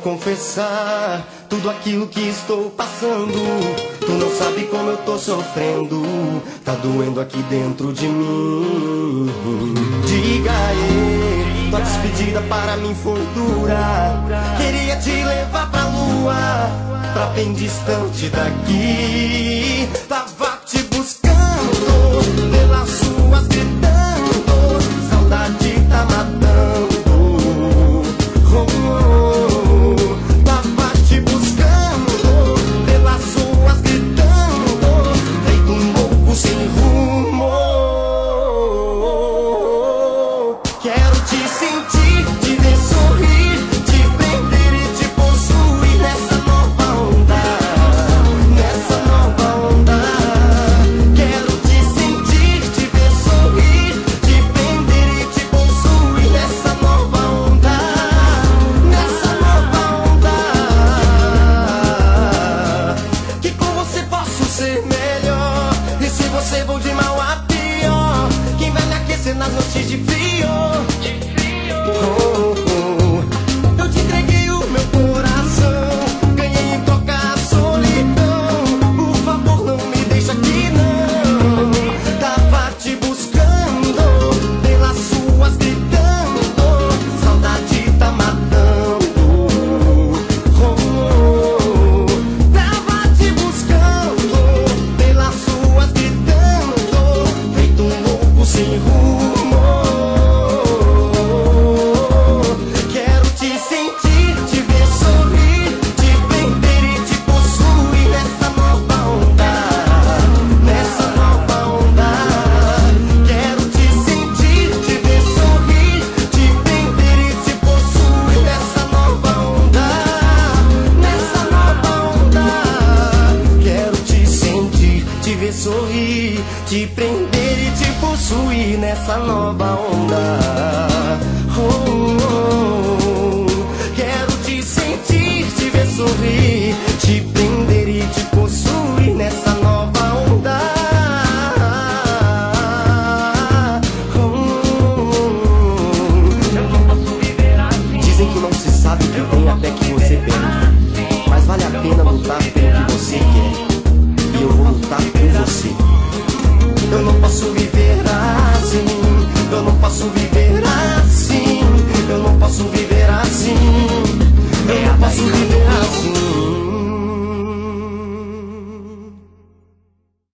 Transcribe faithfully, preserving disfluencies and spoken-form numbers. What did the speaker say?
confessar tudo aquilo que estou passando. Tu não sabe como eu tô sofrendo, tá doendo aqui dentro de mim. Diga aí, tua despedida para mim foi dura. Queria te levar pra lua, pra bem distante daqui. Tava te buscando pelas ruas gritando, saudade tá matando. Oh, oh, oh. Tava te buscando pelas ruas gritando, feito um louco sem rumo. Quero te sentir, te ver sorrir, te prender e te possuir nessa nova onda, nessa nova onda. Quero te sentir, te ver sorrir, te prender e te possuir nessa nova onda, nessa nova onda. Que com você posso ser melhor, e se você vou de mal a pior, quem vai me aquecer nas noites de frio? Oh, oh. Eu te entreguei o meu coração, ganhei em troca a solidão. Por favor, não me deixa aqui não. Tava te buscando pelas ruas gritando, saudade tá matando. Oh, oh. Tava te buscando pelas ruas gritando, feito um louco sem rumo. Quero te sentir, te ver sorrir, te prender e te possuir nessa nova onda, nessa nova onda. Quero te sentir, te ver sorrir, te prender e te possuir nessa nova onda, nessa nova onda. Quero te sentir, te ver sorrir, te prender e te possuir nessa nova onda.